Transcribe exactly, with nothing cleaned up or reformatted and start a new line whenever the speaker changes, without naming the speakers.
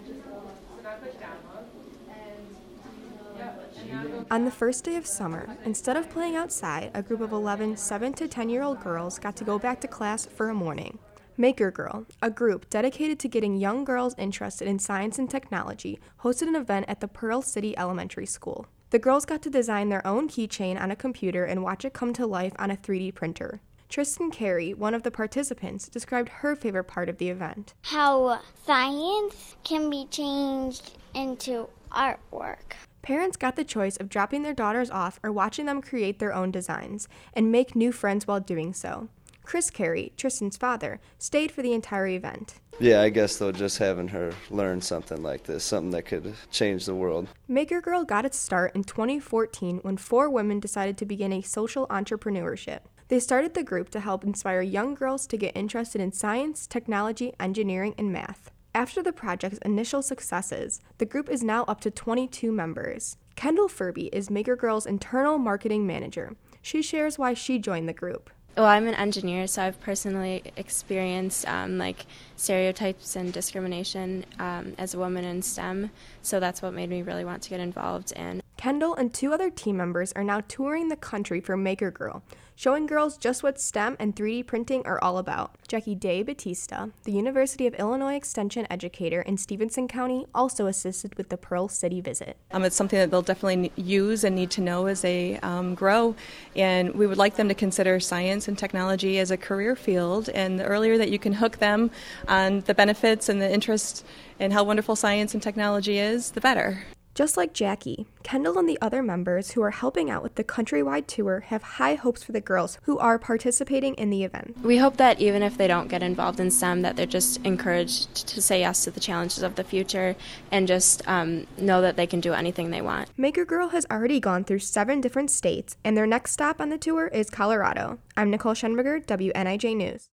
On the first day of summer, instead of playing outside, a group of eleven seven to ten-year-old girls got to go back to class for a morning. Maker Girl, a group dedicated to getting young girls interested in science and technology, hosted an event at the Pearl City Elementary School. The girls got to design their own keychain on a computer and watch it come to life on a three D printer. Tristan Carey, one of the participants, described her favorite part of the event.
How science can be changed into artwork.
Parents got the choice of dropping their daughters off or watching them create their own designs and make new friends while doing so. Chris Carey, Tristan's father, stayed for the entire event.
Yeah, I guess though, just having her learn something like this, something that could change the world.
Maker Girl got its start in twenty fourteen when four women decided to begin a social entrepreneurship. They started the group to help inspire young girls to get interested in science, technology, engineering, and math. After the project's initial successes, the group is now up to twenty-two members. Kendall Furby is Maker Girl's internal marketing manager. She shares why she joined the group.
Well, I'm an engineer, so I've personally experienced um, like stereotypes and discrimination um, as a woman in STEM, so that's what made me really want to get involved. And
Kendall and two other team members are now touring the country for Maker Girl, showing girls just what STEM and three D printing are all about. Jackie Day Batista, the University of Illinois Extension educator in Stevenson County, also assisted with the Pearl City visit.
Um, it's something that they'll definitely use and need to know as they um, grow, and we would like them to consider science and technology as a career field, and the earlier that you can hook them on the benefits and the interest in how wonderful science and technology is, the better.
Just like Jackie, Kendall and the other members who are helping out with the countrywide tour have high hopes for the girls who are participating in the event.
We hope that even if they don't get involved in STEM, that they're just encouraged to say yes to the challenges of the future and just um, know that they can do anything they want.
Maker Girl has already gone through seven different states, and their next stop on the tour is Colorado. I'm Nicole Schenberger, W N I J News.